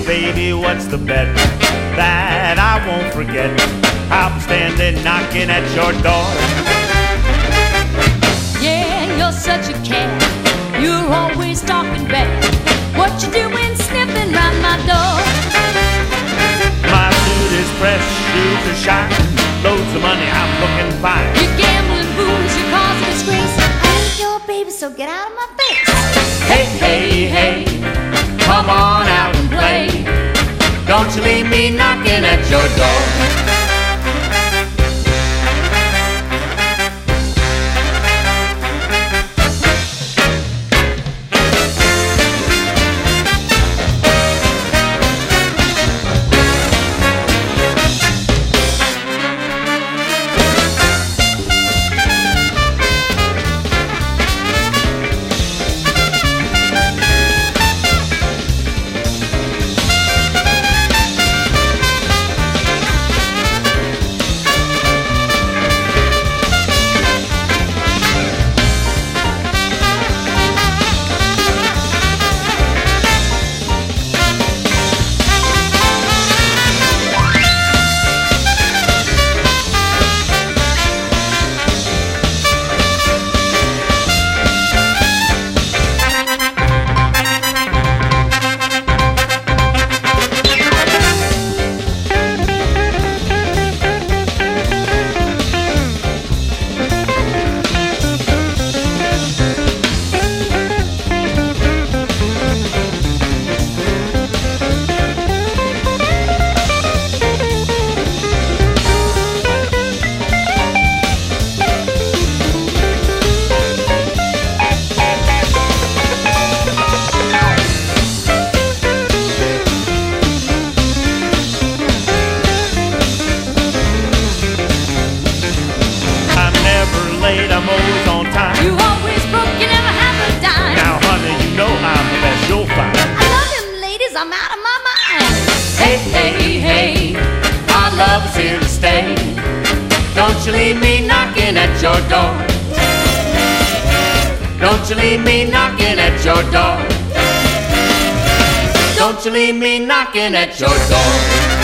baby, what's the bet that I won't forget? I'll be standing knocking at your door. Yeah, you're such a cat. You're always talking back. What you doing sniffing round my door? My suit is fresh, shoes are shining, loads of money, I'm looking fine. You're gambling booze, you're causing disgrace. I ain't your baby, so get out of my face. Hey, hey, hey, come on out and play. Don't you leave me knocking at your door. I'm always on time. You always broke, you never have a dime. Now, honey, you know I'm the best you'll find. I love them ladies, I'm out of my mind. Hey, hey, hey, our love is here to stay. Don't you leave me knocking at your door. Don't you leave me knocking at your door. Don't you leave me knocking at your door.